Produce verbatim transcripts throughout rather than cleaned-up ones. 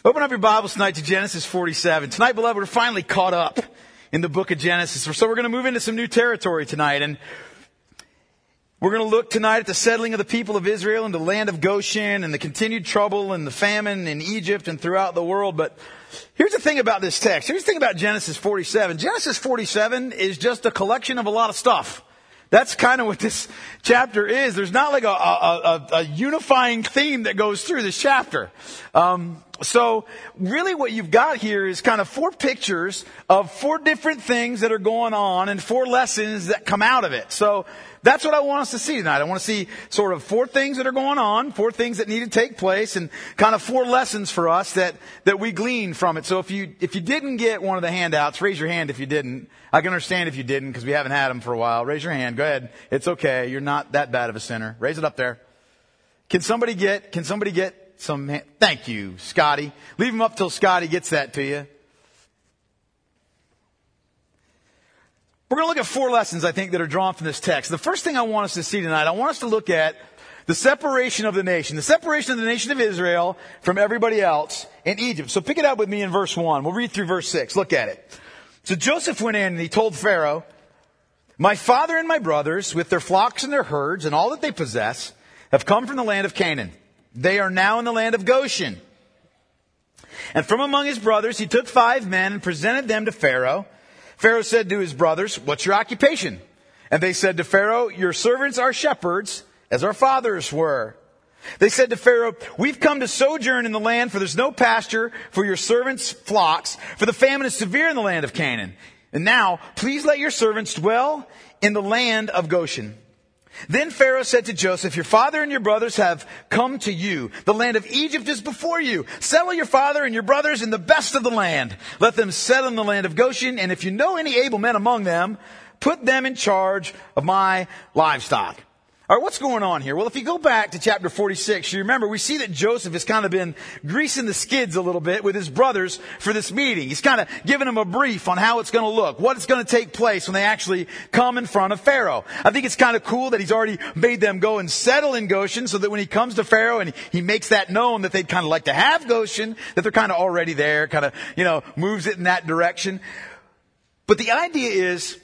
Open up your Bibles tonight to Genesis forty-seven. Tonight, beloved, we're finally caught up in the book of Genesis. So we're going to move into some new territory tonight. And we're going to look tonight at the settling of the people of Israel in the land of Goshen and the continued trouble and the famine in Egypt and throughout the world. But here's the thing about this text. Here's the thing about Genesis forty-seven. Genesis forty-seven is just a collection of a lot of stuff. That's kind of what this chapter is. There's not like a, a, a, a unifying theme that goes through this chapter. Um, so really what you've got here is kind of four pictures of four different things that are going on and four lessons that come out of it. So that's what I want us to see tonight. I want to see sort of four things that are going on, four things that need to take place, and kind of four lessons for us that, that we glean from it. So if you, if you didn't get one of the handouts, raise your hand if you didn't. I can understand if you didn't because we haven't had them for a while. Raise your hand. Go ahead. It's okay. You're not that bad of a sinner. Raise it up there. Can somebody get, can somebody get some, hand? Thank you, Scotty. Leave them up till Scotty gets that to you. We're going to look at four lessons, I think, that are drawn from this text. The first thing I want us to see tonight, I want us to look at the separation of the nation. The separation of the nation of Israel from everybody else in Egypt. So pick it up with me in verse one. We'll read through verse six. Look at it. So Joseph went in and he told Pharaoh, "My father and my brothers, with their flocks and their herds and all that they possess, have come from the land of Canaan. They are now in the land of Goshen." And from among his brothers, he took five men and presented them to Pharaoh. Pharaoh said to his brothers, "What's your occupation?" And they said to Pharaoh, "Your servants are shepherds, as our fathers were." They said to Pharaoh, "We've come to sojourn in the land, for there's no pasture for your servants' flocks, for the famine is severe in the land of Canaan. And now, please let your servants dwell in the land of Goshen." Then Pharaoh said to Joseph, "Your father and your brothers have come to you. The land of Egypt is before you. Settle your father and your brothers in the best of the land. Let them settle in the land of Goshen. And if you know any able men among them, put them in charge of my livestock." All right, what's going on here? Well, if you go back to chapter forty-six, you remember we see that Joseph has kind of been greasing the skids a little bit with his brothers for this meeting. He's kind of giving them a brief on how it's going to look, what it's going to take place when they actually come in front of Pharaoh. I think it's kind of cool that he's already made them go and settle in Goshen so that when he comes to Pharaoh and he makes that known that they'd kind of like to have Goshen, that they're kind of already there, kind of, you know, moves it in that direction. But the idea is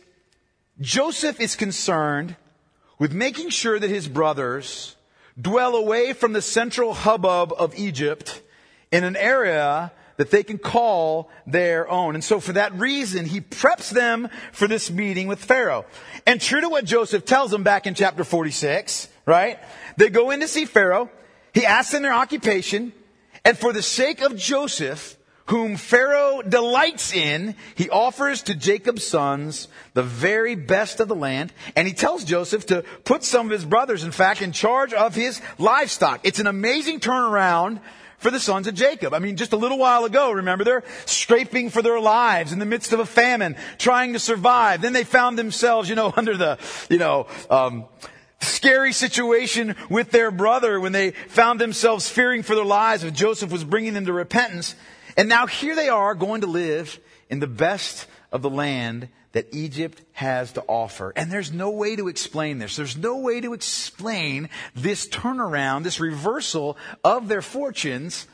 Joseph is concerned with making sure that his brothers dwell away from the central hubbub of Egypt in an area that they can call their own. And so for that reason, he preps them for this meeting with Pharaoh. And true to what Joseph tells them back in chapter forty-six, right? They go in to see Pharaoh. He asks them their occupation. And for the sake of Joseph, whom Pharaoh delights in, he offers to Jacob's sons the very best of the land. And he tells Joseph to put some of his brothers, in fact, in charge of his livestock. It's an amazing turnaround for the sons of Jacob. I mean, just a little while ago, remember, they're scraping for their lives in the midst of a famine, trying to survive. Then they found themselves, you know, under the, you know, um, scary situation with their brother when they found themselves fearing for their lives if Joseph was bringing them to repentance. And now here they are going to live in the best of the land that Egypt has to offer. And there's no way to explain this. There's no way to explain this turnaround, this reversal of their fortunes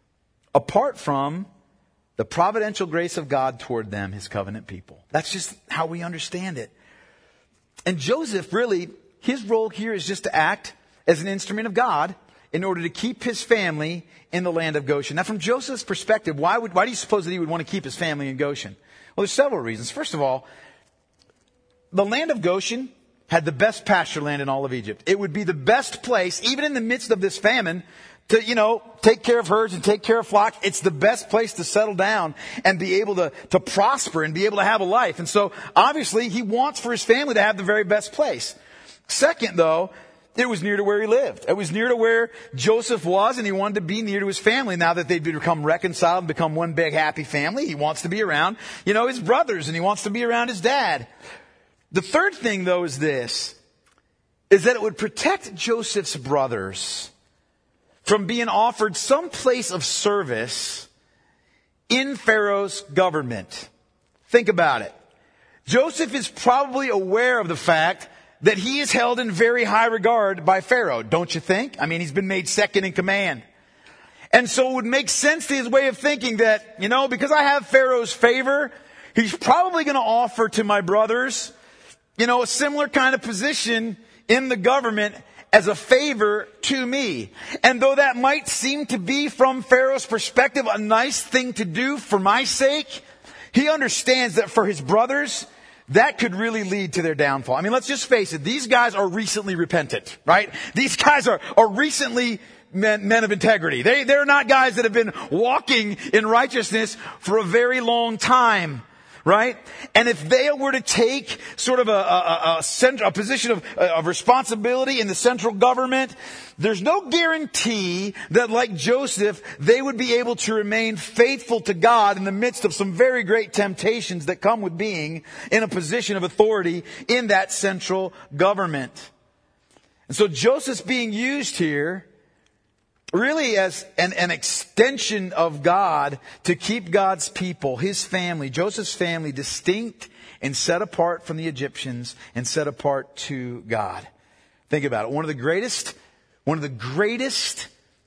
apart from the providential grace of God toward them, his covenant people. That's just how we understand it. And Joseph, really, his role here is just to act as an instrument of God in order to keep his family in the land of Goshen. Now, from Joseph's perspective, why would, why do you suppose that he would want to keep his family in Goshen? Well, there's several reasons. First of all, the land of Goshen had the best pasture land in all of Egypt. It would be the best place, even in the midst of this famine, to, you know, take care of herds and take care of flocks. It's the best place to settle down and be able to, to prosper and be able to have a life. And so, obviously, he wants for his family to have the very best place. Second, though, it was near to where he lived. It was near to where Joseph was, and he wanted to be near to his family. Now that they've become reconciled and become one big happy family, he wants to be around, you know, his brothers, and he wants to be around his dad. The third thing, though, is this, is that it would protect Joseph's brothers from being offered some place of service in Pharaoh's government. Think about it. Joseph is probably aware of the fact that he is held in very high regard by Pharaoh, don't you think? I mean, he's been made second in command. And so it would make sense to his way of thinking that, you know, because I have Pharaoh's favor, he's probably going to offer to my brothers, you know, a similar kind of position in the government as a favor to me. And though that might seem to be, from Pharaoh's perspective, a nice thing to do for my sake, he understands that for his brothers, that could really lead to their downfall. I mean, let's just face it. These guys are recently repentant, right? These guys are, are recently men, men of integrity. They, they're not guys that have been walking in righteousness for a very long time. Right? And if they were to take sort of a, a, a, cent- a position of, of responsibility in the central government, there's no guarantee that, like Joseph, they would be able to remain faithful to God in the midst of some very great temptations that come with being in a position of authority in that central government. And so Joseph's being used here really as an, an extension of God to keep God's people, his family, Joseph's family, distinct and set apart from the Egyptians and set apart to God. Think about it. One of the greatest, one of the greatest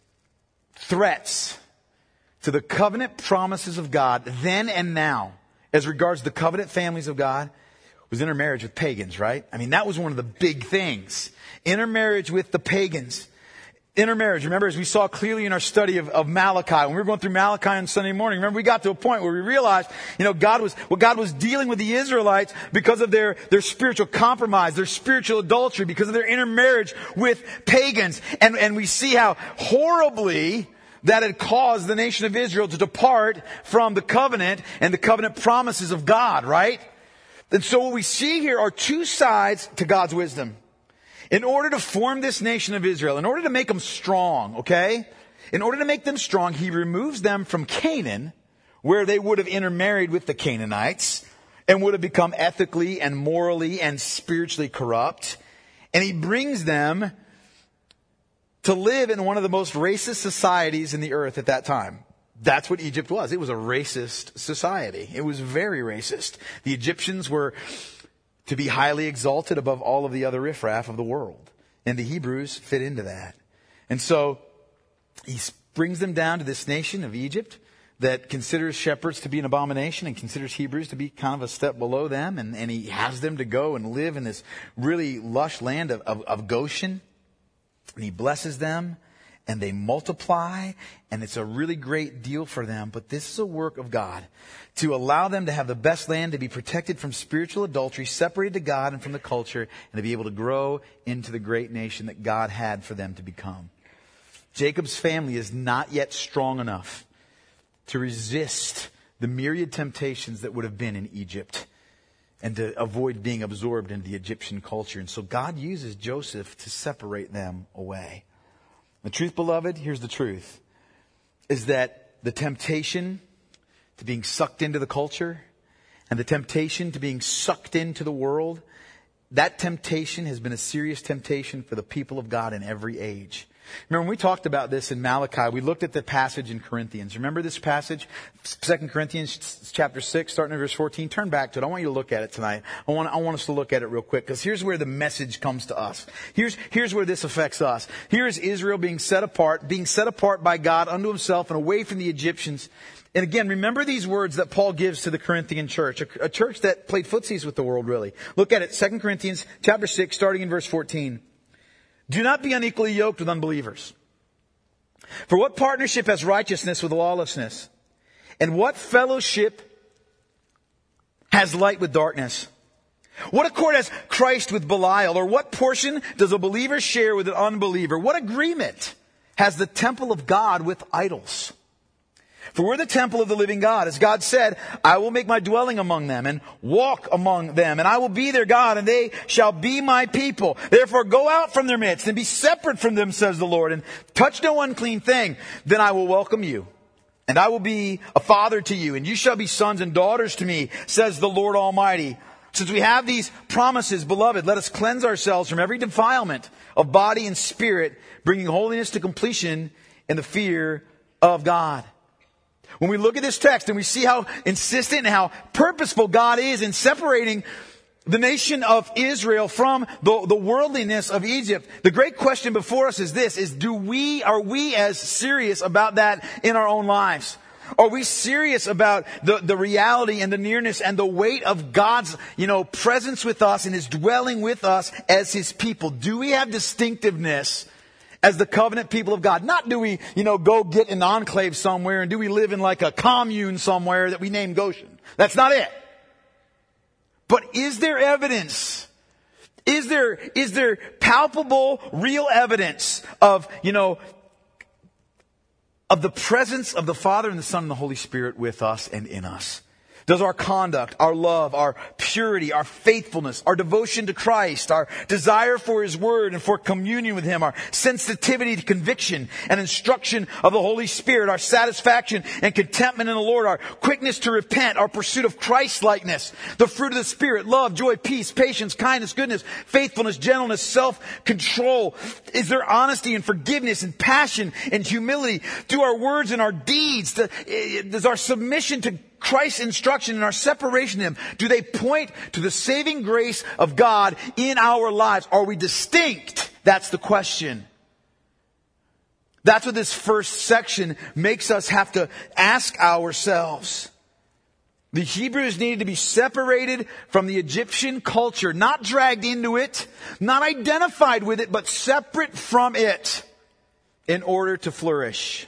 threats to the covenant promises of God then and now, as regards the covenant families of God, was intermarriage with pagans, right? I mean, that was one of the big things. Intermarriage with the pagans. Intermarriage. Remember, as we saw clearly in our study of, of Malachi, when we were going through Malachi on Sunday morning, remember we got to a point where we realized, you know, God was, well, God was dealing with the Israelites because of their, their spiritual compromise, their spiritual adultery, because of their intermarriage with pagans. And, and we see how horribly that had caused the nation of Israel to depart from the covenant and the covenant promises of God, right? And so what we see here are two sides to God's wisdom. In order to form this nation of Israel, in order to make them strong, okay? In order to make them strong, he removes them from Canaan, where they would have intermarried with the Canaanites and would have become ethically and morally and spiritually corrupt. And he brings them to live in one of the most racist societies in the earth at that time. That's what Egypt was. It was a racist society. It was very racist. The Egyptians were to be highly exalted above all of the other riffraff of the world. And the Hebrews fit into that. And so he brings them down to this nation of Egypt that considers shepherds to be an abomination and considers Hebrews to be kind of a step below them. And, and he has them to go and live in this really lush land of, of, of Goshen. And he blesses them. And they multiply, and it's a really great deal for them. But this is a work of God to allow them to have the best land, to be protected from spiritual adultery, separated to God and from the culture, and to be able to grow into the great nation that God had for them to become. Jacob's family is not yet strong enough to resist the myriad temptations that would have been in Egypt and to avoid being absorbed into the Egyptian culture. And so God uses Joseph to separate them away. The truth, beloved, here's the truth, is that the temptation to being sucked into the culture and the temptation to being sucked into the world, that temptation has been a serious temptation for the people of God in every age. Remember, when we talked about this in Malachi, we looked at the passage in Corinthians. Remember this passage? Second Corinthians chapter six, starting at verse fourteen. Turn back to it. I want you to look at it tonight. I want, I want us to look at it real quick, because here's where the message comes to us. Here's, here's where this affects us. Here is Israel being set apart, being set apart by God unto himself and away from the Egyptians. And again, remember these words that Paul gives to the Corinthian church, a, a church that played footsies with the world, really. Look at it, Second Corinthians chapter six, starting in verse fourteen. Do not be unequally yoked with unbelievers. For what partnership has righteousness with lawlessness? And what fellowship has light with darkness? What accord has Christ with Belial? Or what portion does a believer share with an unbeliever? What agreement has the temple of God with idols? For we're the temple of the living God. As God said, I will make my dwelling among them and walk among them, and I will be their God, and they shall be my people. Therefore go out from their midst and be separate from them, says the Lord, and touch no unclean thing. Then I will welcome you, and I will be a father to you, and you shall be sons and daughters to me, says the Lord Almighty. Since we have these promises, beloved, let us cleanse ourselves from every defilement of body and spirit, bringing holiness to completion in the fear of God. When we look at this text and we see how insistent and how purposeful God is in separating the nation of Israel from the, the worldliness of Egypt. The great question before us is this, is do we, are we as serious about that in our own lives? Are we serious about the, the reality and the nearness and the weight of God's, you know, presence with us and His dwelling with us as His people? Do we have distinctiveness as the covenant people of God? Not do we, you know, go get an enclave somewhere and do we live in like a commune somewhere that we name Goshen. That's not it. But is there evidence? Is there, is there palpable, real evidence of, you know, of the presence of the Father and the Son and the Holy Spirit with us and in us? Does our conduct, our love, our purity, our faithfulness, our devotion to Christ, our desire for His Word and for communion with Him, our sensitivity to conviction and instruction of the Holy Spirit, our satisfaction and contentment in the Lord, our quickness to repent, our pursuit of Christ-likeness, the fruit of the Spirit, love, joy, peace, patience, kindness, goodness, faithfulness, gentleness, self-control? Is there honesty and forgiveness and passion and humility? Do our words and our deeds, does our submission to Christ's instruction and our separation from Him, do they point to the saving grace of God in our lives? Are we distinct? That's the question. That's what this first section makes us have to ask ourselves. The Hebrews needed to be separated from the Egyptian culture, not dragged into it, not identified with it, but separate from it in order to flourish,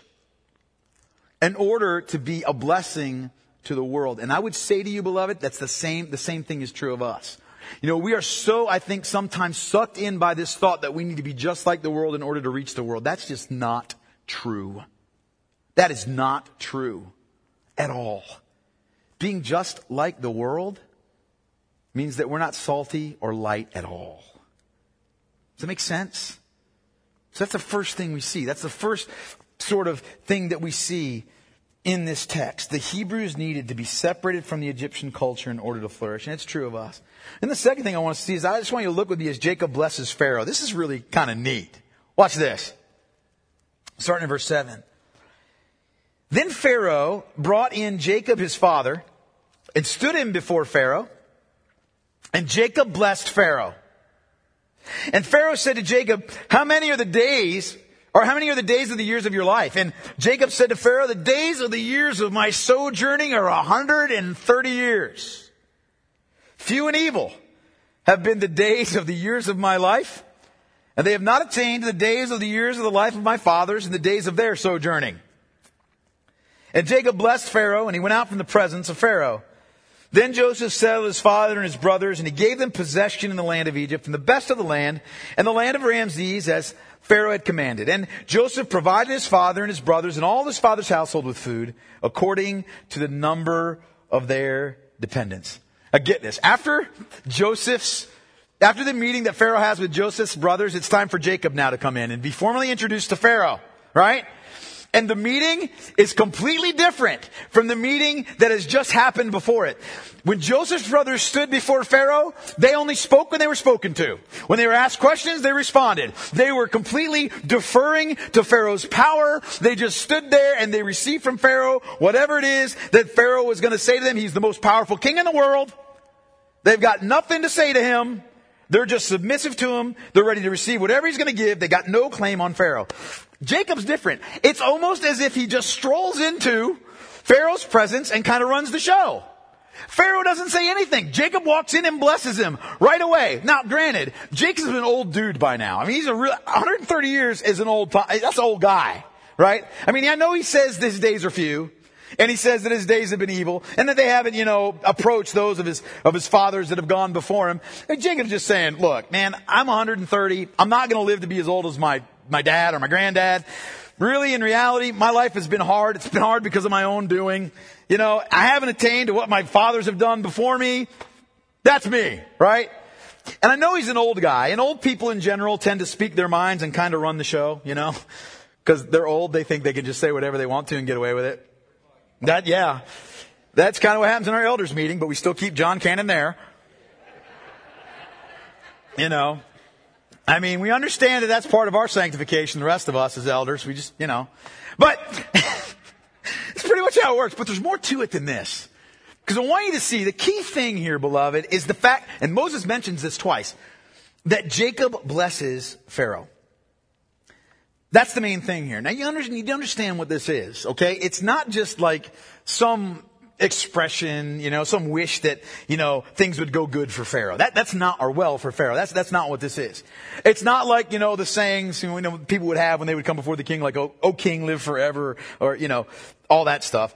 in order to be a blessing to the world. And I would say to you, beloved, that's the same, the same thing is true of us. You know, we are so, I think, sometimes sucked in by this thought that we need to be just like the world in order to reach the world. That's just not true. That is not true at all. Being just like the world means that we're not salty or light at all. Does that make sense? So that's the first thing we see. That's the first sort of thing that we see in this text. The Hebrews needed to be separated from the Egyptian culture in order to flourish. And it's true of us. And the second thing I want to see is I just want you to look with me as Jacob blesses Pharaoh. This is really kind of neat. Watch this. Starting in verse seven. Then Pharaoh brought in Jacob his father and stood him before Pharaoh. And Jacob blessed Pharaoh. And Pharaoh said to Jacob, how many are the days Or how many are the days of the years of your life? And Jacob said to Pharaoh, the days of the years of my sojourning are a hundred and thirty years. Few and evil have been the days of the years of my life, and they have not attained to the days of the years of the life of my fathers and the days of their sojourning. And Jacob blessed Pharaoh, and he went out from the presence of Pharaoh. Then Joseph settled his father and his brothers, and he gave them possession in the land of Egypt, and the best of the land, and the land of Ramses, as Pharaoh had commanded. And Joseph provided his father and his brothers and all his father's household with food, according to the number of their dependents. Now get this. After Joseph's, after the meeting that Pharaoh has with Joseph's brothers, it's time for Jacob now to come in and be formally introduced to Pharaoh, right? And the meeting is completely different from the meeting that has just happened before it. When Joseph's brothers stood before Pharaoh, they only spoke when they were spoken to. When they were asked questions, they responded. They were completely deferring to Pharaoh's power. They just stood there and they received from Pharaoh whatever it is that Pharaoh was going to say to them. He's the most powerful king in the world. They've got nothing to say to him. They're just submissive to him. They're ready to receive whatever he's going to give. They got no claim on Pharaoh. Jacob's different. It's almost as if he just strolls into Pharaoh's presence and kind of runs the show. Pharaoh doesn't say anything. Jacob walks in and blesses him right away. Now, granted, Jacob's an old dude by now. I mean, he's a real, one hundred thirty years is an old, that's an old guy, right? I mean, I know he says his days are few. And he says that his days have been evil and that they haven't, you know, approached those of his, of his fathers that have gone before him. And Jacob's just saying, look, man, I'm one hundred thirty. I'm not going to live to be as old as my, my dad or my granddad. Really, in reality, my life has been hard. It's been hard because of my own doing. You know, I haven't attained to what my fathers have done before me. That's me, right? And I know he's an old guy, and old people in general tend to speak their minds and kind of run the show, you know, because they're old. They think they can just say whatever they want to and get away with it. That, yeah, that's kind of what happens in our elders meeting, but we still keep John Cannon there. You know, I mean, we understand that that's part of our sanctification, the rest of us as elders. We just, you know, but it's pretty much how it works. But there's more to it than this. Because I want you to see the key thing here, beloved, is the fact, and Moses mentions this twice, that Jacob blesses Pharaoh. That's the main thing here. Now you understand, you need to understand what this is, okay? It's not just like some expression, you know, some wish that, you know, things would go good for Pharaoh. That, that's not, or well for Pharaoh. That's, that's not what this is. It's not like, you know, the sayings, you know, people would have when they would come before the king, like, oh, oh king, live forever, or, you know, all that stuff.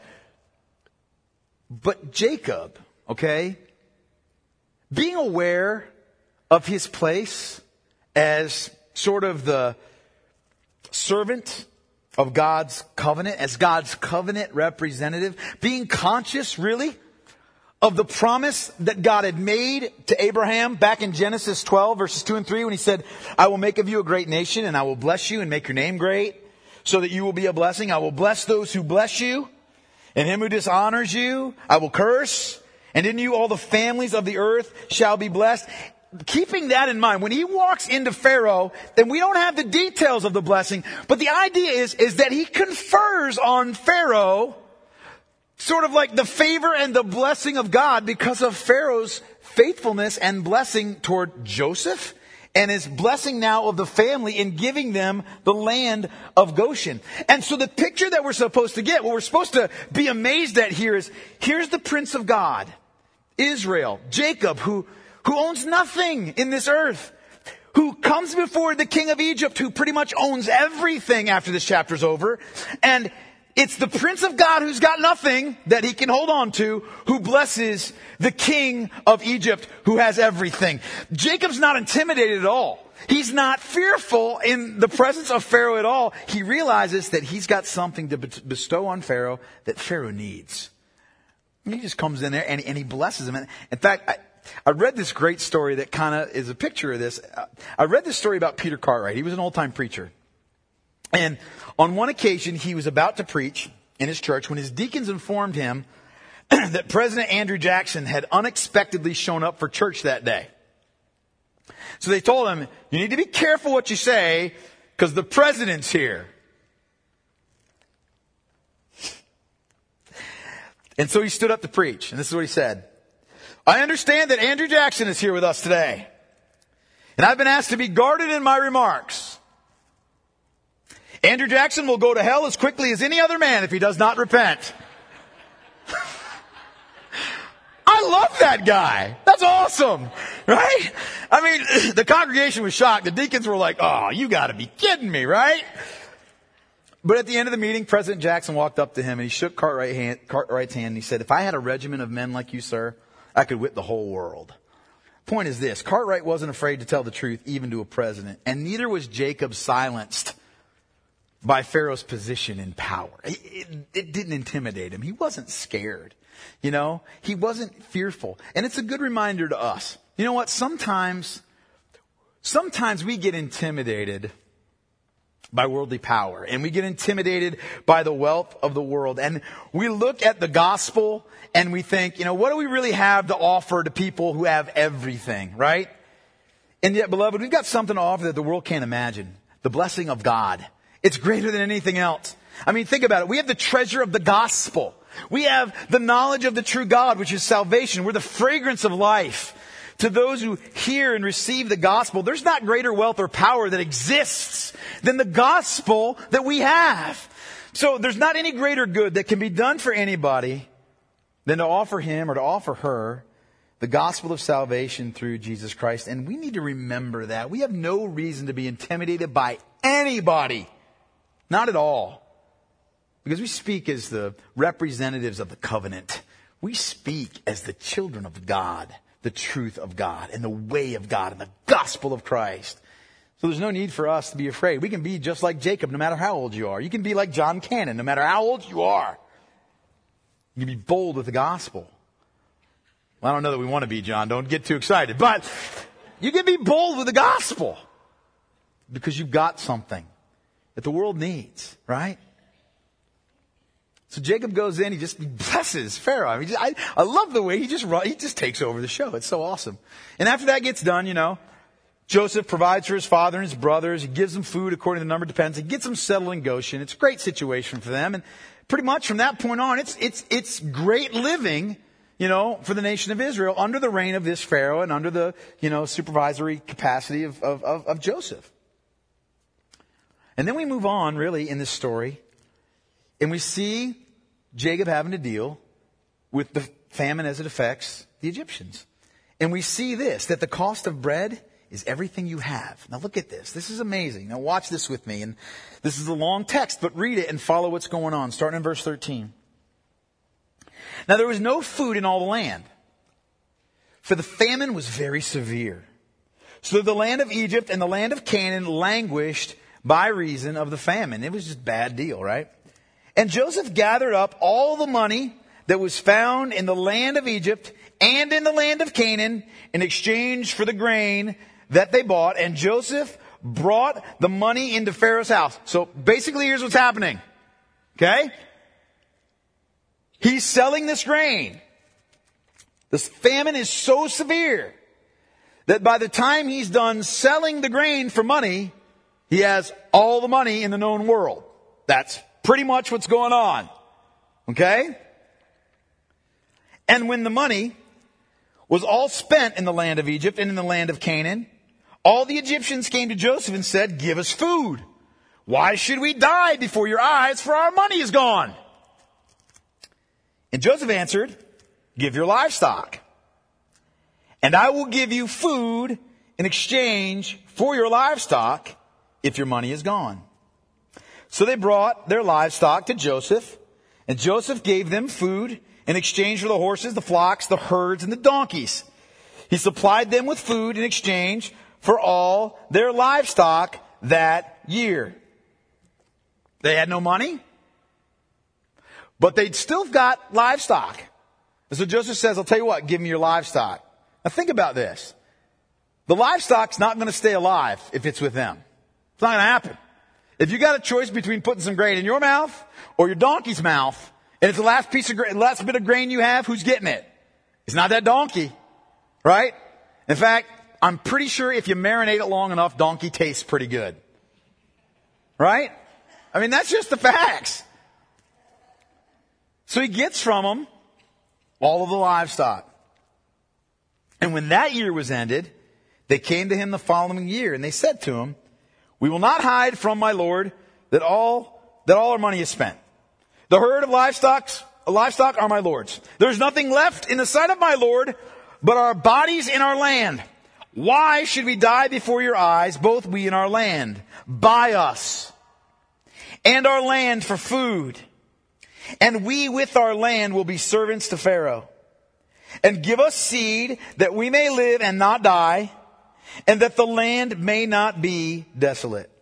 But Jacob, okay, being aware of his place as sort of the servant of God's covenant, as God's covenant representative, being conscious, really, of the promise that God had made to Abraham back in Genesis twelve, verses two and three, when he said, I will make of you a great nation, and I will bless you and make your name great, so that you will be a blessing. I will bless those who bless you, and him who dishonors you, I will curse. And in you all the families of the earth shall be blessed. Keeping that in mind, when he walks into Pharaoh, then we don't have the details of the blessing, but the idea is, is that he confers on Pharaoh sort of like the favor and the blessing of God because of Pharaoh's faithfulness and blessing toward Joseph and his blessing now of the family in giving them the land of Goshen. And so the picture that we're supposed to get, what we're supposed to be amazed at here is, here's the Prince of God, Israel, Jacob, who who owns nothing in this earth, who comes before the king of Egypt, who pretty much owns everything after this chapter's over. And it's the Prince of God who's got nothing that he can hold on to, who blesses the king of Egypt who has everything. Jacob's not intimidated at all. He's not fearful in the presence of Pharaoh at all. He realizes that he's got something to bestow on Pharaoh that Pharaoh needs. And he just comes in there and, and he blesses him. And in fact, I, I read this great story that kind of is a picture of this. I read this story about Peter Cartwright. He was an old-time preacher. And on one occasion, he was about to preach in his church when his deacons informed him that President Andrew Jackson had unexpectedly shown up for church that day. So they told him, you need to be careful what you say because the president's here. And so he stood up to preach. And this is what he said. I understand that Andrew Jackson is here with us today. And I've been asked to be guarded in my remarks. Andrew Jackson will go to hell as quickly as any other man if he does not repent. I love that guy. That's awesome. Right? I mean, the congregation was shocked. The deacons were like, oh, you gotta be kidding me, right? But at the end of the meeting, President Jackson walked up to him and he shook Cartwright's hand, Cartwright's hand and he said, if I had a regiment of men like you, sir, I could whip the whole world. Point is this, Cartwright wasn't afraid to tell the truth even to a president, and neither was Jacob silenced by Pharaoh's position in power. It, it, it didn't intimidate him. He wasn't scared. You know, he wasn't fearful. And it's a good reminder to us. You know what? Sometimes, sometimes we get intimidated by worldly power, and we get intimidated by the wealth of the world. And we look at the gospel and we think, you know, what do we really have to offer to people who have everything, right? And yet, beloved, we've got something to offer that the world can't imagine. The blessing of God. It's greater than anything else. I mean, think about it. We have the treasure of the gospel. We have the knowledge of the true God, which is salvation. We're the fragrance of life. To those who hear and receive the gospel, there's not greater wealth or power that exists than the gospel that we have. So there's not any greater good that can be done for anybody than to offer him or to offer her the gospel of salvation through Jesus Christ. And we need to remember that. We have no reason to be intimidated by anybody. Not at all. Because we speak as the representatives of the covenant. We speak as the children of God. The truth of God and the way of God and the gospel of Christ. So there's no need for us to be afraid. We can be just like Jacob no matter how old you are. You can be like John Cannon no matter how old you are. You can be bold with the gospel. Well, I don't know that we want to be, John. Don't get too excited. But you can be bold with the gospel because you've got something that the world needs, right? So Jacob goes in, he just blesses Pharaoh. I mean, just, I, I love the way he just he just takes over the show. It's so awesome. And after that gets done, you know, Joseph provides for his father and his brothers. He gives them food according to the number of dependents. He gets them settled in Goshen. It's a great situation for them. And pretty much from that point on, it's it's it's great living you know, for the nation of Israel under the reign of this Pharaoh and under the, you know, supervisory capacity of, of, of, of Joseph. And then we move on, really, in this story, and we see Jacob having to deal with the famine as it affects the Egyptians. And we see this, that the cost of bread is everything you have. Now look at this. This is amazing. Now watch this with me. And this is a long text, but read it and follow what's going on. Starting in verse thirteen. Now there was no food in all the land, for the famine was very severe. So the land of Egypt and the land of Canaan languished by reason of the famine. It was just a bad deal, right? And Joseph gathered up all the money that was found in the land of Egypt and in the land of Canaan in exchange for the grain that they bought. And Joseph brought the money into Pharaoh's house. So basically here's what's happening. Okay? He's selling this grain. This famine is so severe that by the time he's done selling the grain for money, he has all the money in the known world. That's pretty much what's going on. Okay? And when the money was all spent in the land of Egypt and in the land of Canaan, all the Egyptians came to Joseph and said, "Give us food. Why should we die before your eyes? For our money is gone." And Joseph answered, "Give your livestock, and I will give you food in exchange for your livestock if your money is gone." So they brought their livestock to Joseph, and Joseph gave them food in exchange for the horses, the flocks, the herds, and the donkeys. He supplied them with food in exchange for all their livestock that year. They had no money, but they'd still got livestock. And so Joseph says, "I'll tell you what, give me your livestock." Now think about this. The livestock's not going to stay alive if it's with them. It's not going to happen. If you got a choice between putting some grain in your mouth or your donkey's mouth, and it's the last piece of grain, last bit of grain you have, who's getting it? It's not that donkey, right? In fact, I'm pretty sure if you marinate it long enough, donkey tastes pretty good. Right? I mean, that's just the facts. So he gets from them all of the livestock. And when that year was ended, they came to him the following year, and they said to him, "We will not hide from my lord that all, that all our money is spent. The herd of livestock, livestock are my lord's. There's nothing left in the sight of my lord but our bodies in our land. Why should we die before your eyes, both we and our land? Buy us and our land for food, and we with our land will be servants to Pharaoh. And give us seed that we may live and not die, and that the land may not be desolate."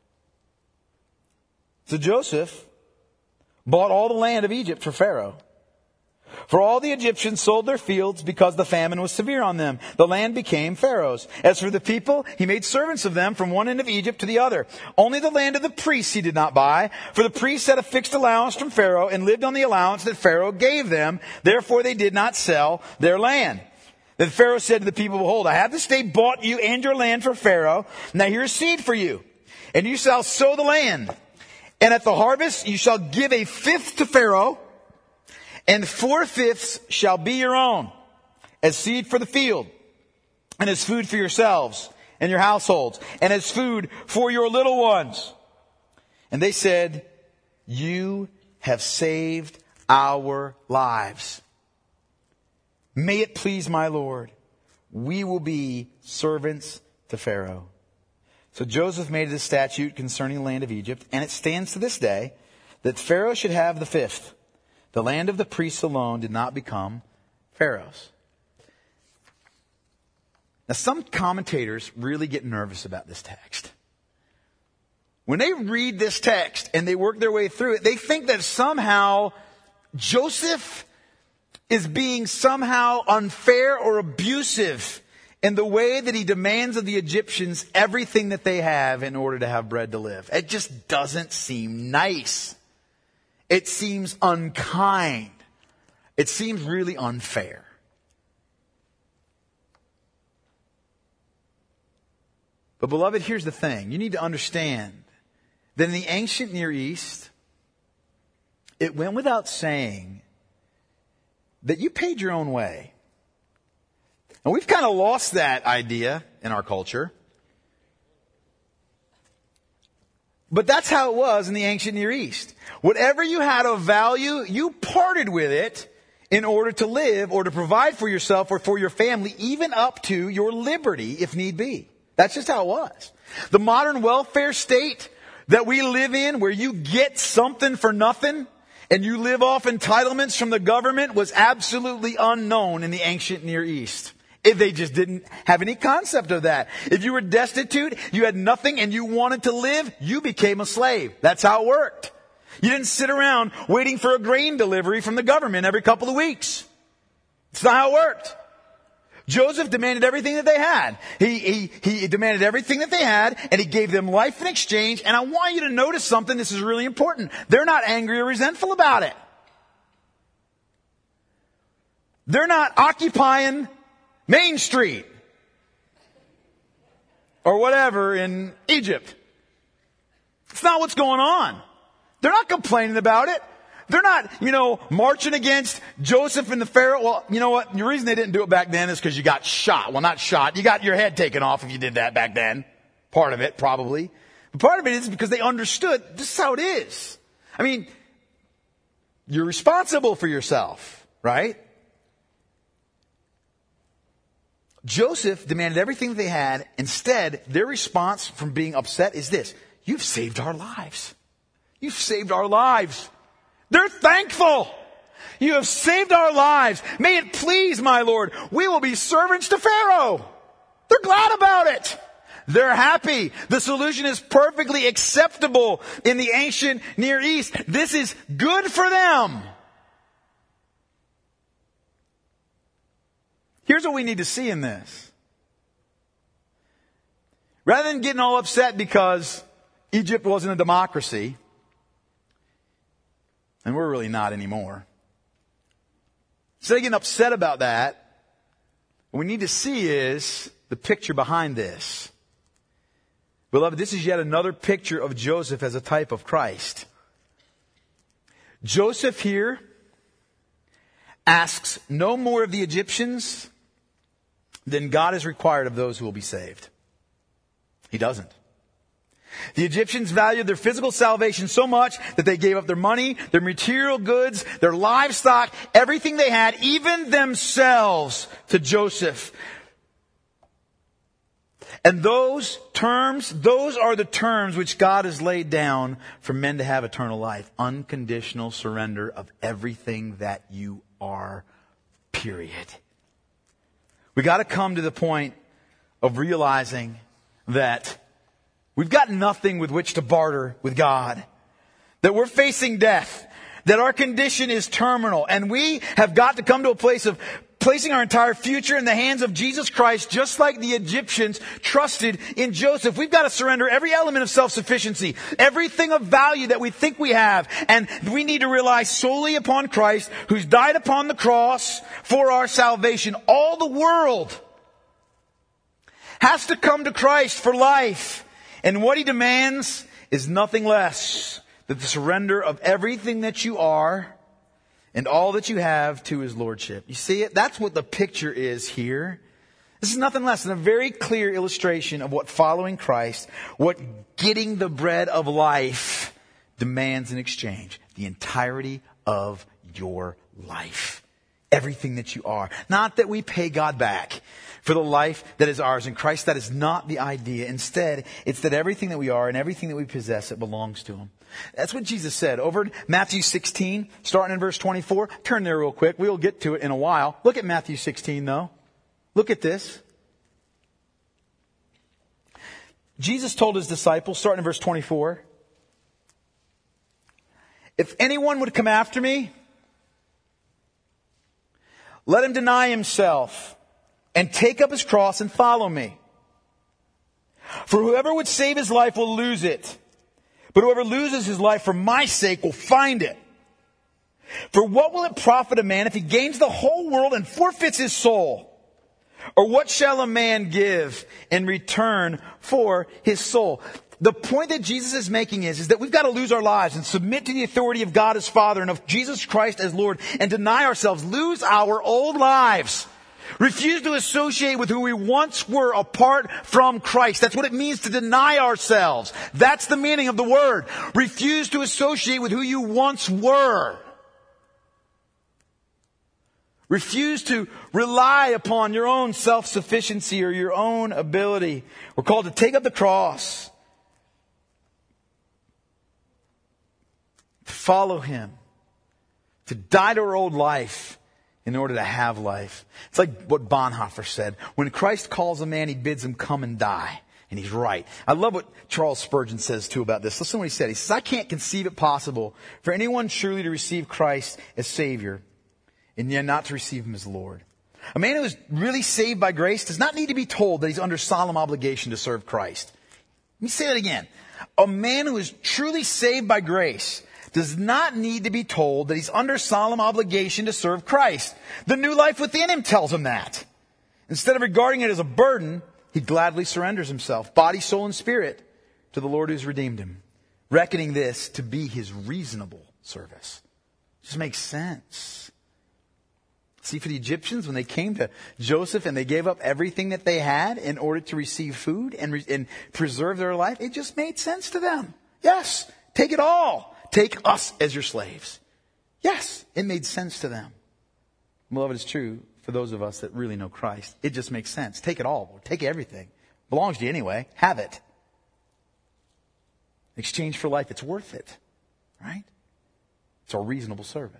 So Joseph bought all the land of Egypt for Pharaoh. For all the Egyptians sold their fields because the famine was severe on them. The land became Pharaoh's. As for the people, he made servants of them from one end of Egypt to the other. Only the land of the priests he did not buy, for the priests had a fixed allowance from Pharaoh and lived on the allowance that Pharaoh gave them. Therefore they did not sell their land. Then Pharaoh said to the people, "Behold, I have this day bought you and your land for Pharaoh. Now here is seed for you, and you shall sow the land. And at the harvest you shall give a fifth to Pharaoh, and four-fifths shall be your own, as seed for the field, and as food for yourselves and your households, and as food for your little ones." And they said, "You have saved our lives. May it please my Lord, we will be servants to Pharaoh." So Joseph made a statute concerning the land of Egypt, and it stands to this day that Pharaoh should have the fifth. The land of the priests alone did not become Pharaoh's. Now, some commentators really get nervous about this text. When they read this text and they work their way through it, they think that somehow Joseph is being somehow unfair or abusive in the way that he demands of the Egyptians everything that they have in order to have bread to live. It just doesn't seem nice. It seems unkind. It seems really unfair. But beloved, here's the thing. You need to understand that in the ancient Near East, it went without saying that you paid your own way. And we've kind of lost that idea in our culture. But that's how it was in the ancient Near East. Whatever you had of value, you parted with it in order to live or to provide for yourself or for your family, even up to your liberty if need be. That's just how it was. The modern welfare state that we live in, where you get something for nothing and you live off entitlements from the government, was absolutely unknown in the ancient Near East. If they just didn't have any concept of that. If you were destitute, you had nothing, and you wanted to live, you became a slave. That's how it worked. You didn't sit around waiting for a grain delivery from the government every couple of weeks. It's not how it worked. Joseph demanded everything that they had. He, he, he demanded everything that they had, and he gave them life in exchange. And I want you to notice something. This is really important. They're not angry or resentful about it. They're not occupying Main Street or whatever in Egypt. It's not what's going on. They're not complaining about it. They're not, you know, marching against Joseph and the Pharaoh. Well, you know what? The reason they didn't do it back then is because you got shot. Well, not shot. You got your head taken off if you did that back then. Part of it, probably. But part of it is because they understood this is how it is. I mean, you're responsible for yourself, right? Joseph demanded everything that they had. Instead, their response from being upset is this: you've saved our lives. You've saved our lives. They're thankful. You have saved our lives. May it please my Lord, we will be servants to Pharaoh. They're glad about it. They're happy. The solution is perfectly acceptable in the ancient Near East. This is good for them. Here's what we need to see in this. Rather than getting all upset because Egypt wasn't a democracy, and we're really not anymore, instead of getting upset about that, what we need to see is the picture behind this. Beloved, this is yet another picture of Joseph as a type of Christ. Joseph here asks no more of the Egyptians than God has required of those who will be saved. He doesn't. The Egyptians valued their physical salvation so much that they gave up their money, their material goods, their livestock, everything they had, even themselves, to Joseph. And those terms, those are the terms which God has laid down for men to have eternal life. Unconditional surrender of everything that you are, period. We got to come to the point of realizing that we've got nothing with which to barter with God. That we're facing death. That our condition is terminal. And we have got to come to a place of placing our entire future in the hands of Jesus Christ, just like the Egyptians trusted in Joseph. We've got to surrender every element of self-sufficiency, everything of value that we think we have. And we need to rely solely upon Christ, who's died upon the cross for our salvation. All the world has to come to Christ for life. And what he demands is nothing less than the surrender of everything that you are and all that you have to his lordship. You see it? That's what the picture is here. This is nothing less than a very clear illustration of what following Christ, what getting the bread of life demands in exchange. The entirety of your life. Everything that you are. Not that we pay God back for the life that is ours in Christ. That is not the idea. Instead, it's that everything that we are and everything that we possess, it belongs to him. That's what Jesus said. Over in Matthew sixteen, starting in verse twenty-four. Turn there real quick. We'll get to it in a while. Look at Matthew sixteen, though. Look at this. Jesus told his disciples, starting in verse twenty-four, if anyone would come after me, let him deny himself and take up his cross and follow me. For whoever would save his life will lose it. But whoever loses his life for my sake will find it. For what will it profit a man if he gains the whole world and forfeits his soul? Or what shall a man give in return for his soul? the point that Jesus is making is, is that we've got to lose our lives and submit to the authority of God as Father and of Jesus Christ as Lord and deny ourselves, lose our old lives. Refuse to associate with who we once were apart from Christ. That's what it means to deny ourselves. That's the meaning of the word. Refuse to associate with who you once were. Refuse to rely upon your own self-sufficiency or your own ability. We're called to take up the cross. To follow Him. To die to our old life in order to have life. It's like what Bonhoeffer said. When Christ calls a man, He bids him come and die. And he's right. I love what Charles Spurgeon says too about this. Listen to what he said. He says, I can't conceive it possible for anyone truly to receive Christ as Savior and yet not to receive Him as Lord. A man who is really saved by grace does not need to be told that he's under solemn obligation to serve Christ. Let me say that again. A man who is truly saved by grace does not need to be told that he's under solemn obligation to serve Christ. The new life within him tells him that. Instead of regarding it as a burden, he gladly surrenders himself, body, soul, and spirit, to the Lord who's redeemed him, reckoning this to be his reasonable service. It just makes sense. See, for the Egyptians, when they came to Joseph and they gave up everything that they had in order to receive food and, re- and preserve their life, it just made sense to them. Yes, take it all. Take us as your slaves. Yes, it made sense to them. Beloved, it's true for those of us that really know Christ. It just makes sense. Take it all. Take everything. Belongs to you anyway. Have it. In exchange for life, it's worth it. Right? It's our reasonable service.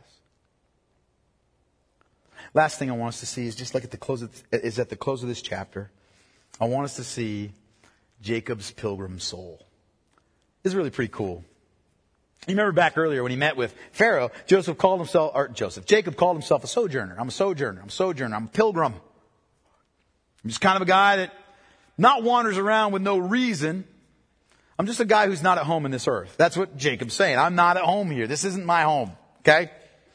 Last thing I want us to see is just like at the close of, is at the close of this chapter, I want us to see Jacob's pilgrim soul. This is really pretty cool. You remember back earlier when he met with Pharaoh, Joseph called himself, or Joseph, Jacob called himself a sojourner. I'm a sojourner. I'm a sojourner. I'm a pilgrim. I'm just kind of a guy that not wanders around with no reason. I'm just a guy who's not at home in this earth. That's what Jacob's saying. I'm not at home here. This isn't my home. Okay?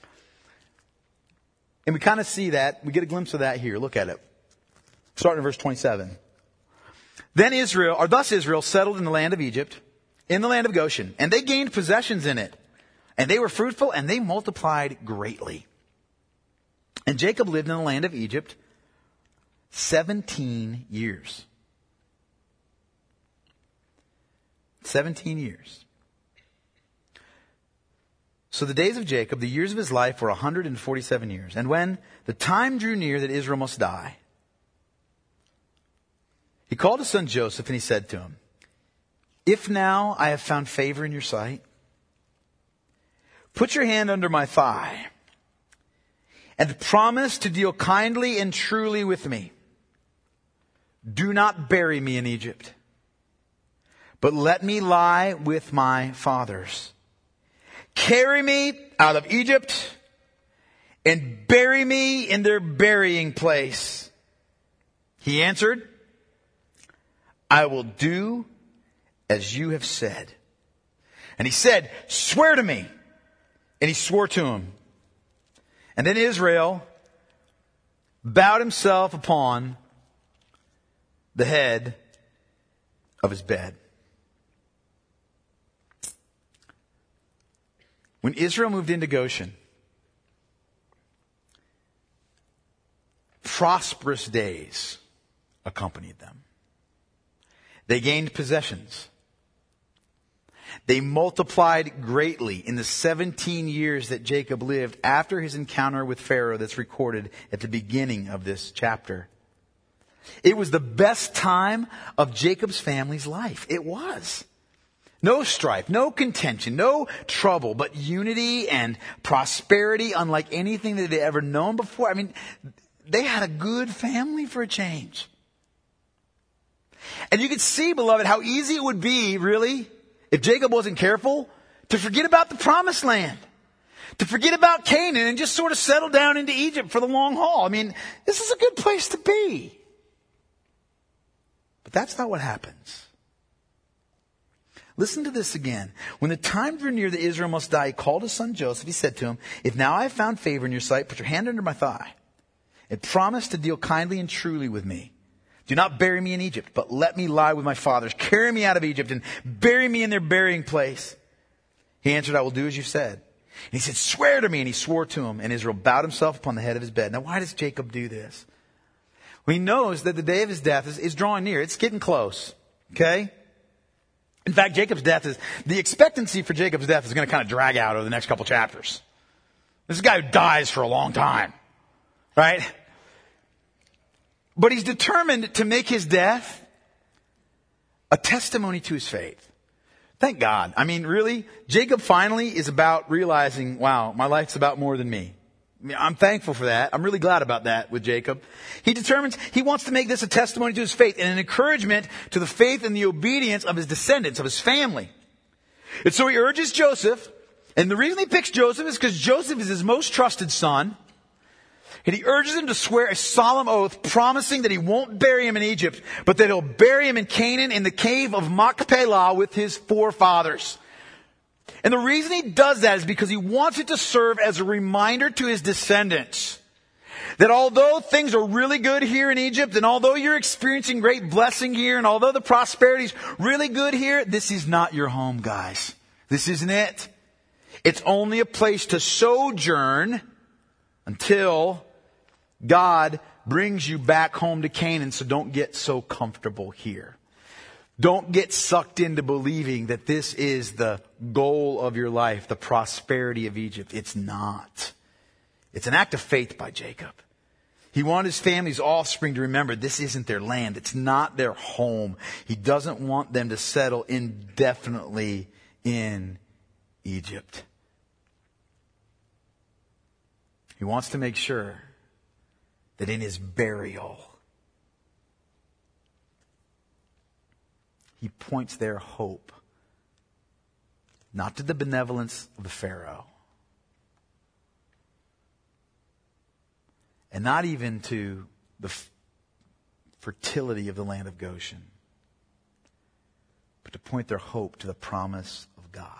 And we kind of see that. We get a glimpse of that here. Look at it. Starting in verse twenty-seven. Then Israel, or thus Israel, settled in the land of Egypt, in the land of Goshen, and they gained possessions in it. And they were fruitful, and they multiplied greatly. And Jacob lived in the land of Egypt seventeen years. Seventeen years. So the days of Jacob, the years of his life, were one hundred forty-seven years. And when the time drew near that Israel must die, he called his son Joseph and he said to him, if now I have found favor in your sight, put your hand under my thigh and promise to deal kindly and truly with me. Do not bury me in Egypt, but let me lie with my fathers. Carry me out of Egypt and bury me in their burying place. He answered, I will do as you have said. And he said, swear to me. And he swore to him. And then Israel bowed himself upon the head of his bed. When Israel moved into Goshen, prosperous days accompanied them. They gained possessions. They multiplied greatly in the seventeen years that Jacob lived after his encounter with Pharaoh that's recorded at the beginning of this chapter. It was the best time of Jacob's family's life. It was. No strife, no contention, no trouble, but unity and prosperity unlike anything that they'd ever known before. I mean, they had a good family for a change. And you could see, beloved, how easy it would be, really, if Jacob wasn't careful, to forget about the promised land. To forget about Canaan and just sort of settle down into Egypt for the long haul. I mean, this is a good place to be. But that's not what happens. Listen to this again. When the time drew near that Israel must die, he called his son Joseph. He said to him, if now I have found favor in your sight, put your hand under my thigh and promise to deal kindly and truly with me. Do not bury me in Egypt, but let me lie with my fathers. Carry me out of Egypt and bury me in their burying place. He answered, I will do as you said. And he said, swear to me. And he swore to him. And Israel bowed himself upon the head of his bed. Now, why does Jacob do this? Well, he knows that the day of his death is, is drawing near. It's getting close. Okay? In fact, Jacob's death is, the expectancy for Jacob's death is going to kind of drag out over the next couple chapters. This is a guy who dies for a long time. Right? But he's determined to make his death a testimony to his faith. Thank God. I mean, really, Jacob finally is about realizing, wow, my life's about more than me. I mean, I'm thankful for that. I'm really glad about that with Jacob. He determines he wants to make this a testimony to his faith and an encouragement to the faith and the obedience of his descendants, of his family. And so he urges Joseph, and the reason he picks Joseph is because Joseph is his most trusted son. And he urges him to swear a solemn oath, promising that he won't bury him in Egypt, but that he'll bury him in Canaan in the cave of Machpelah with his forefathers. And the reason he does that is because he wants it to serve as a reminder to his descendants that although things are really good here in Egypt, and although you're experiencing great blessing here, and although the prosperity is really good here, this is not your home, guys. This isn't it. It's only a place to sojourn until God brings you back home to Canaan, so don't get so comfortable here. Don't get sucked into believing that this is the goal of your life, the prosperity of Egypt. It's not. It's an act of faith by Jacob. He wanted his family's offspring to remember this isn't their land. It's not their home. He doesn't want them to settle indefinitely in Egypt. He wants to make sure that in his burial, he points their hope not to the benevolence of the Pharaoh, and not even to the f- fertility of the land of Goshen, but to point their hope to the promise of God.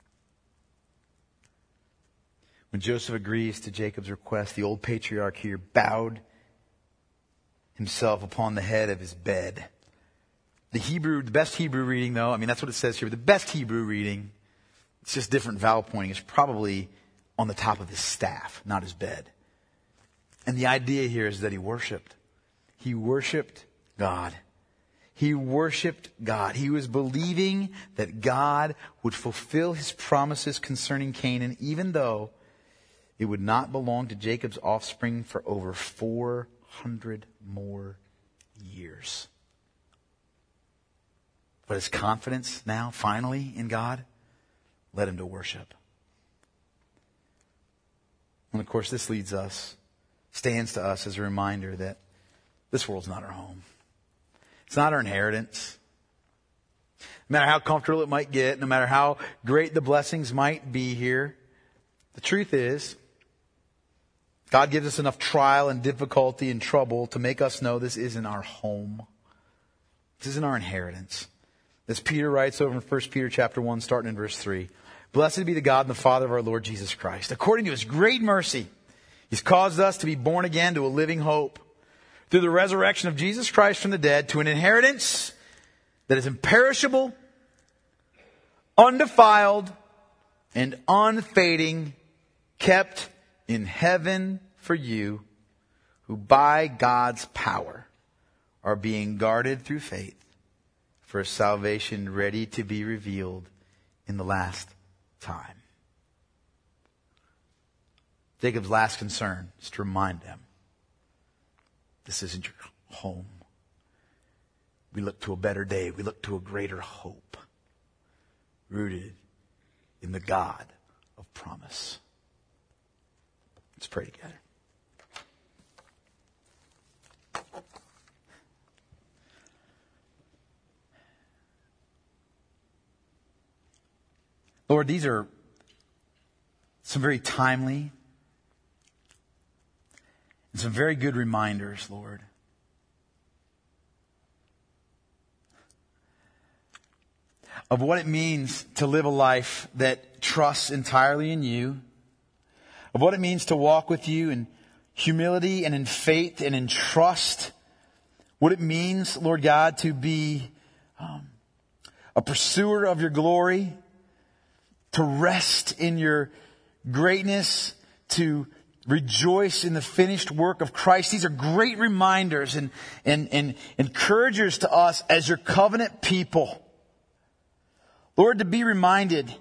When Joseph agrees to Jacob's request, the old patriarch here bowed himself upon the head of his bed. The Hebrew, the best Hebrew reading though, I mean that's what it says here, but the best Hebrew reading, it's just different vowel pointing, is probably on the top of his staff, not his bed. And the idea here is that he worshiped. He worshiped God. He worshiped God. He was believing that God would fulfill his promises concerning Canaan, even though it would not belong to Jacob's offspring for over four hundred more years. But his confidence now, finally, in God, led him to worship. And of course, this leads us, stands to us as a reminder that this world's not our home. It's not our inheritance. No matter how comfortable it might get, no matter how great the blessings might be here, the truth is, God gives us enough trial and difficulty and trouble to make us know this isn't our home. This isn't our inheritance. As Peter writes over in First Peter chapter one, starting in verse three. Blessed be the God and the Father of our Lord Jesus Christ. According to his great mercy, he's caused us to be born again to a living hope through the resurrection of Jesus Christ from the dead, to an inheritance that is imperishable, undefiled, and unfading, kept in heaven for you, who by God's power are being guarded through faith for a salvation ready to be revealed in the last time. Jacob's last concern is to remind them, this isn't your home. We look to a better day. We look to a greater hope, rooted in the God of promise. Let's pray together. Lord, these are some very timely and some very good reminders, Lord. Of what it means to live a life that trusts entirely in you. Of what it means to walk with you in humility and in faith and in trust what it means, Lord God, to be um, a pursuer of your glory, to rest in your greatness, to rejoice in the finished work of Christ. These are great reminders and, and, and encouragers to us as your covenant people. Lord, to be reminded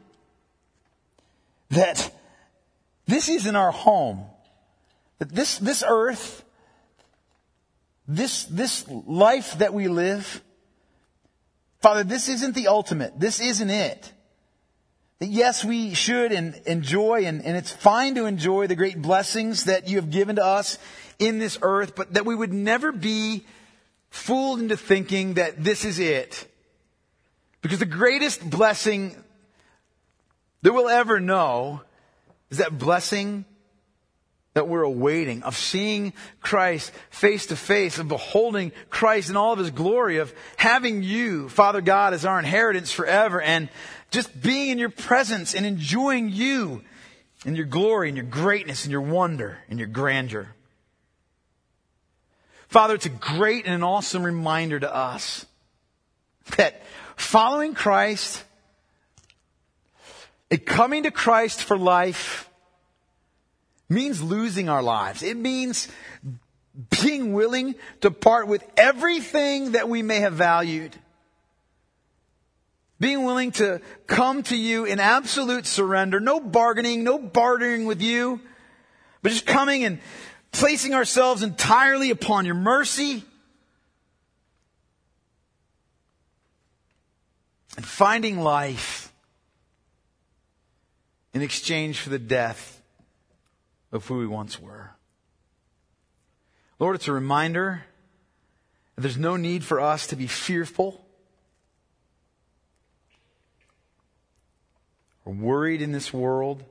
that this isn't our home. That this, this earth, this, this life that we live, Father, this isn't the ultimate. This isn't it. That yes, we should and enjoy, and, and it's fine to enjoy the great blessings that you have given to us in this earth, but that we would never be fooled into thinking that this is it. Because the greatest blessing that we'll ever know is that blessing that we're awaiting, of seeing Christ face to face, of beholding Christ in all of His glory, of having you, Father God, as our inheritance forever, and just being in your presence and enjoying you and your glory and your greatness and your wonder and your grandeur. Father, it's a great and an awesome reminder to us that following Christ and coming to Christ for life means losing our lives. It means being willing to part with everything that we may have valued. Being willing to come to you in absolute surrender. No bargaining, no bartering with you. But just coming and placing ourselves entirely upon your mercy. And finding life in exchange for the death of who we once were. Lord, it's a reminder that there's no need for us to be fearful or worried in this world,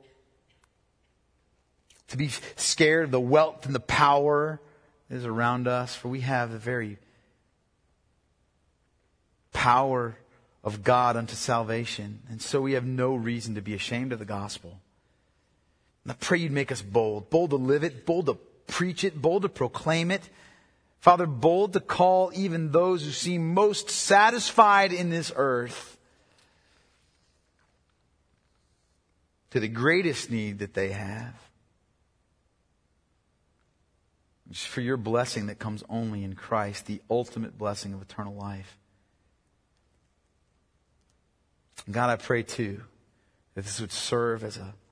to be scared of the wealth and the power that is around us, for we have the very power of God unto salvation, and so we have no reason to be ashamed of the gospel. And I pray you'd make us bold. Bold to live it. Bold to preach it. Bold to proclaim it. Father, bold to call even those who seem most satisfied in this earth to the greatest need that they have. It's for your blessing that comes only in Christ, the ultimate blessing of eternal life. And God, I pray too that this would serve as a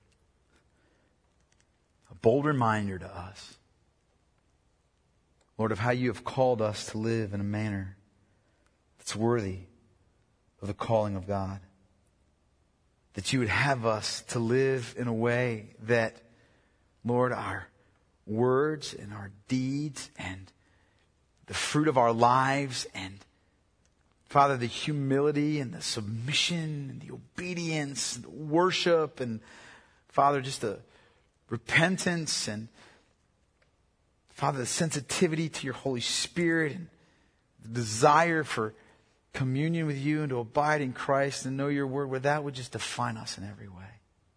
bold reminder to us, Lord, of how you have called us to live in a manner that's worthy of the calling of God. That you would have us to live in a way that, Lord, our words and our deeds and the fruit of our lives and, Father, the humility and the submission and the obedience and the worship and, Father, just the repentance and, Father, the sensitivity to your Holy Spirit and the desire for communion with you and to abide in Christ and know your word, where that would just define us in every way.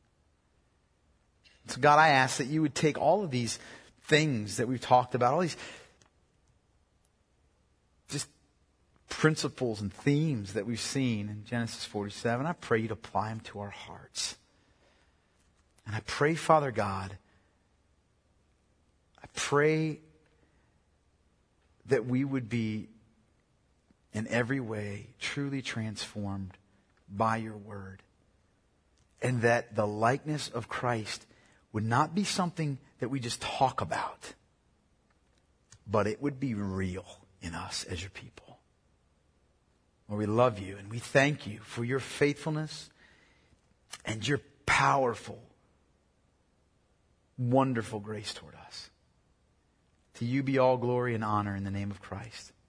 So God, I ask that you would take all of these things that we've talked about, all these just principles and themes that we've seen in Genesis forty-seven. I pray you'd apply them to our hearts. And I pray, Father God, I pray that we would be in every way truly transformed by your word. And that the likeness of Christ would not be something that we just talk about, but it would be real in us as your people. Lord, we love you and we thank you for your faithfulness and your powerful, wonderful grace toward us. To you be all glory and honor in the name of Christ.